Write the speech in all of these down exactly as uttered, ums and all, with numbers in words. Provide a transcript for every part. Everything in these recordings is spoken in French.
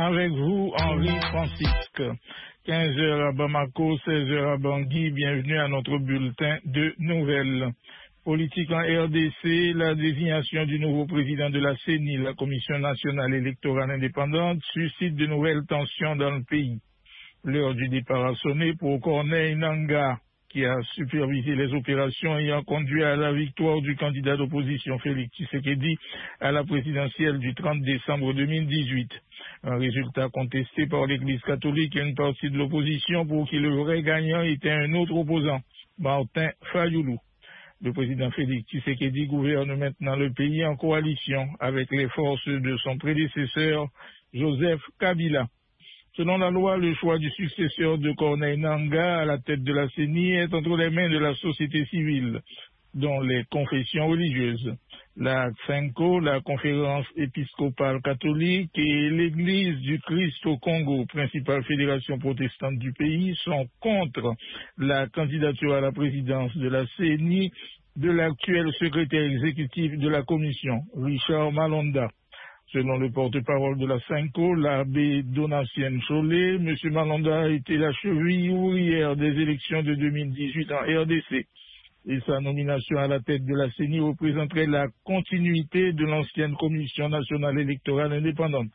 avec vous, Henri Francisque. quinze heures à Bamako, seize heures à Bangui. Bienvenue à notre bulletin de nouvelles. Politique en R D C, la désignation du nouveau président de la C E N I, la Commission nationale électorale indépendante, suscite de nouvelles tensions dans le pays. L'heure du départ a sonné pour Corneille Nangaa, qui a supervisé les opérations ayant conduit à la victoire du candidat d'opposition Félix Tshisekedi à la présidentielle du trente décembre deux mille dix-huit. Un résultat contesté par l'Église catholique et une partie de l'opposition pour qui le vrai gagnant était un autre opposant, Martin Fayoulou. Le président Félix Tshisekedi gouverne maintenant le pays en coalition avec les forces de son prédécesseur Joseph Kabila. Selon la loi, le choix du successeur de Corneille Nangaa à la tête de la C E N I est entre les mains de la société civile, dont les confessions religieuses. La CENCO, la conférence épiscopale catholique et l'Église du Christ au Congo, principale fédération protestante du pays, sont contre la candidature à la présidence de la C E N I de l'actuel secrétaire exécutif de la commission, Richard Malonda. Selon le porte-parole de la CENCO, l'abbé Donatien Cholet, M. Malonda a été la cheville ouvrière des élections de deux mille dix-huit en R D C. Et sa nomination à la tête de la C E N I représenterait la continuité de l'ancienne Commission nationale électorale indépendante.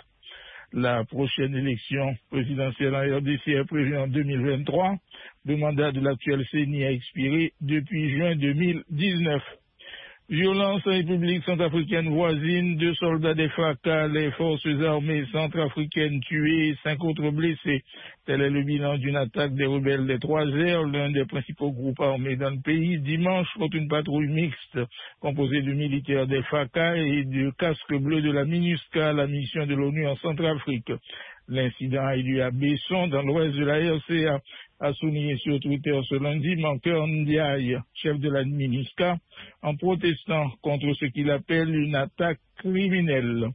La prochaine élection présidentielle en R D C est prévue en deux mille vingt-trois. Le mandat de l'actuelle C E N I a expiré depuis juin deux mille dix-neuf. Violence en République centrafricaine voisine, deux soldats des F A C A, les forces armées centrafricaines tués et cinq autres blessés. Tel est le bilan d'une attaque des rebelles des Trois Airs, l'un des principaux groupes armés dans le pays, dimanche contre une patrouille mixte composée de militaires des F A C A et de casques bleus de la MINUSCA, la mission de l'ONU en Centrafrique. L'incident a eu lieu à Besson, dans l'ouest de la R C A, a souligné sur Twitter ce lundi Manker Ndiaye, chef de la MINUSCA, en protestant contre ce qu'il appelle une attaque criminelle.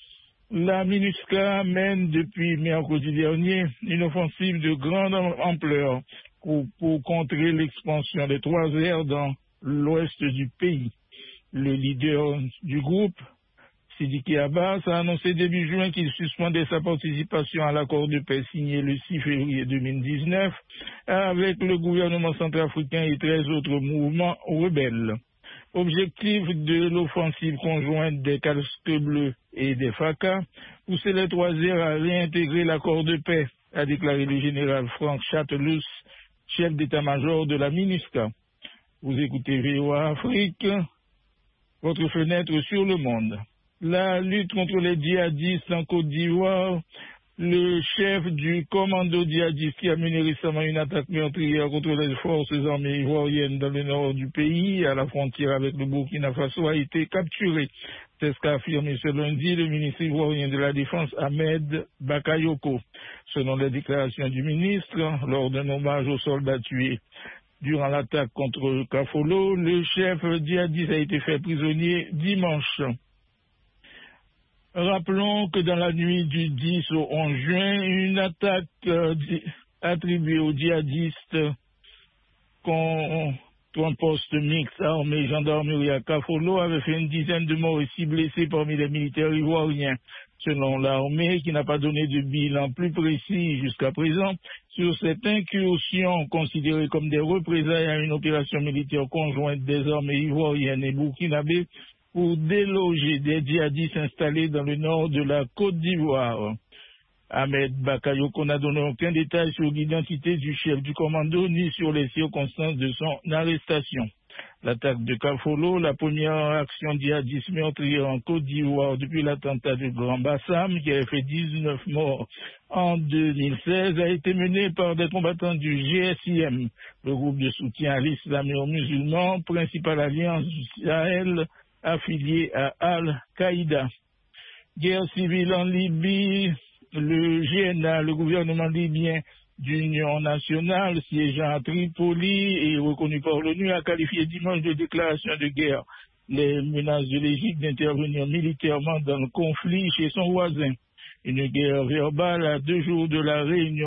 La MINUSCA mène depuis mercredi dernier une offensive de grande ampleur pour, pour contrer l'expansion des Trois Airs dans l'ouest du pays. Le leader du groupe, Sidiki Abbas, a annoncé début juin qu'il suspendait sa participation à l'accord de paix signé le six février deux mille dix-neuf avec le gouvernement centrafricain et treize autres mouvements rebelles. Objectif de l'offensive conjointe des casques bleus et des F A C A, pousser les Trois Airs à réintégrer l'accord de paix, a déclaré le général Frank Chatelus, chef d'état-major de la MINUSCA. Vous écoutez V O A Afrique, votre fenêtre sur le monde. La lutte contre les djihadistes en Côte d'Ivoire, le chef du commando djihadiste qui a mené récemment une attaque meurtrière contre les forces armées ivoiriennes dans le nord du pays, à la frontière avec le Burkina Faso, a été capturé. C'est ce qu'a affirmé ce lundi le ministre ivoirien de la Défense Ahmed Bakayoko. Selon les déclarations du ministre, lors d'un hommage aux soldats tués durant l'attaque contre Kafolo, le chef djihadiste a été fait prisonnier dimanche. Rappelons que dans la nuit du dix au onze juin, une attaque euh, attribuée aux djihadistes contre un poste mixte armée et gendarmerie à Kafolo avait fait une dizaine de morts et six blessés parmi les militaires ivoiriens. Selon l'armée, qui n'a pas donné de bilan plus précis jusqu'à présent, sur cette incursion considérée comme des représailles à une opération militaire conjointe des armées ivoiriennes et burkinabées, pour déloger des djihadistes installés dans le nord de la Côte d'Ivoire. Ahmed Bakayoko n'a donné aucun détail sur l'identité du chef du commando ni sur les circonstances de son arrestation. L'attaque de Kafolo, la première action djihadiste meurtrière en Côte d'Ivoire depuis l'attentat de Grand Bassam, qui avait fait dix-neuf morts en deux mille seize, a été menée par des combattants du G S I M, le groupe de soutien à l'islam et aux musulmans, principale alliance du Sahel, affilié à Al-Qaïda. Guerre civile en Libye, le G N A, le gouvernement libyen d'union nationale, siégeant à Tripoli et reconnu par l'ONU, a qualifié dimanche de déclaration de guerre les menaces de l'Égypte d'intervenir militairement dans le conflit chez son voisin. Une guerre verbale à deux jours de la réunion